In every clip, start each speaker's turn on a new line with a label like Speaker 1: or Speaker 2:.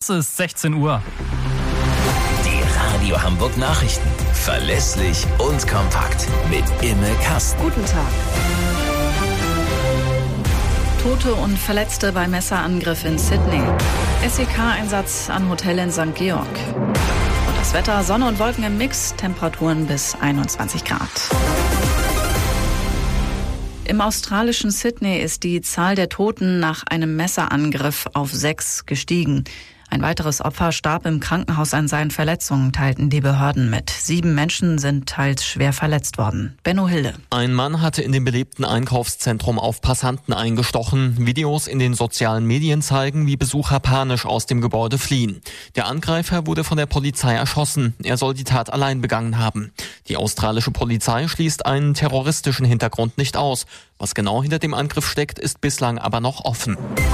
Speaker 1: Es ist 16 Uhr.
Speaker 2: Die Radio Hamburg Nachrichten. Verlässlich und kompakt. Mit Imme Kasten.
Speaker 3: Guten Tag. Tote und Verletzte bei Messerangriff in Sydney. SEK-Einsatz an Hotel in St. Georg. Und das Wetter, Sonne und Wolken im Mix, Temperaturen bis 21 Grad. Im australischen Sydney ist die Zahl der Toten nach einem Messerangriff auf 6 gestiegen. Ein weiteres Opfer starb im Krankenhaus an seinen Verletzungen, teilten die Behörden mit. 7 Menschen sind teils schwer verletzt worden. Benno Hilde.
Speaker 4: Ein Mann hatte in dem belebten Einkaufszentrum auf Passanten eingestochen. Videos in den sozialen Medien zeigen, wie Besucher panisch aus dem Gebäude fliehen. Der Angreifer wurde von der Polizei erschossen. Er soll die Tat allein begangen haben. Die australische Polizei schließt einen terroristischen Hintergrund nicht aus. Was genau hinter dem Angriff steckt, ist bislang aber noch offen.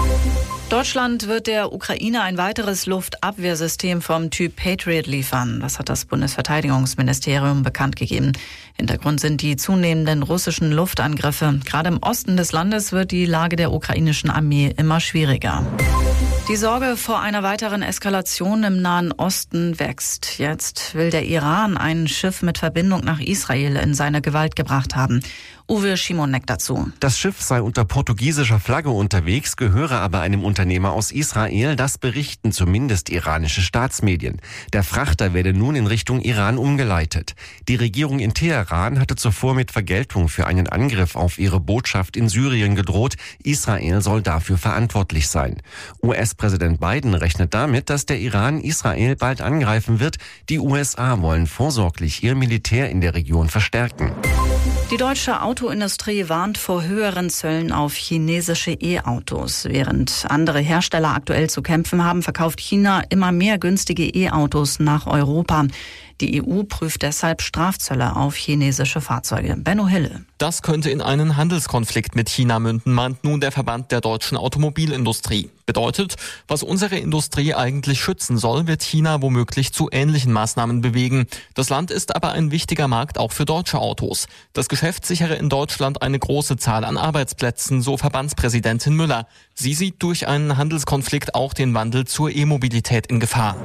Speaker 3: Deutschland wird der Ukraine ein weiteres Luftabwehrsystem vom Typ Patriot liefern. Das hat das Bundesverteidigungsministerium bekannt gegeben. Hintergrund sind die zunehmenden russischen Luftangriffe. Gerade im Osten des Landes wird die Lage der ukrainischen Armee immer schwieriger. Die Sorge vor einer weiteren Eskalation im Nahen Osten wächst. Jetzt will der Iran ein Schiff mit Verbindung nach Israel in seine Gewalt gebracht haben. Uwe Schimonek dazu.
Speaker 5: Das Schiff sei unter portugiesischer Flagge unterwegs, gehöre aber einem Unternehmer aus Israel. Das berichten zumindest iranische Staatsmedien. Der Frachter werde nun in Richtung Iran umgeleitet. Die Regierung in Teheran hatte zuvor mit Vergeltung für einen Angriff auf ihre Botschaft in Syrien gedroht. Israel soll dafür verantwortlich sein. US-Präsident Biden rechnet damit, dass der Iran Israel bald angreifen wird. Die USA wollen vorsorglich ihr Militär in der Region verstärken.
Speaker 3: Die deutsche Autoindustrie warnt vor höheren Zöllen auf chinesische E-Autos. Während andere Hersteller aktuell zu kämpfen haben, verkauft China immer mehr günstige E-Autos nach Europa. Die EU prüft deshalb Strafzölle auf chinesische Fahrzeuge. Benno Hille.
Speaker 4: Das könnte in einen Handelskonflikt mit China münden, meint nun der Verband der deutschen Automobilindustrie. Bedeutet, was unsere Industrie eigentlich schützen soll, wird China womöglich zu ähnlichen Maßnahmen bewegen. Das Land ist aber ein wichtiger Markt auch für deutsche Autos. Das Geschäft sichere in Deutschland eine große Zahl an Arbeitsplätzen, so Verbandspräsidentin Müller. Sie sieht durch einen Handelskonflikt auch den Wandel zur E-Mobilität in Gefahr.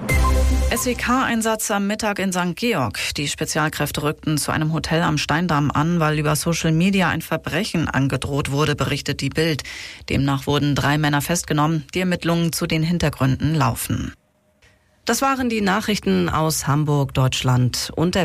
Speaker 3: SEK-Einsatz am Mittag in St. Georg. Die Spezialkräfte rückten zu einem Hotel am Steindamm an, weil über Social Media ein Verbrechen angedroht wurde, berichtet die Bild. Demnach wurden 3 Männer festgenommen. Die Ermittlungen zu den Hintergründen laufen. Das waren die Nachrichten aus Hamburg, Deutschland und der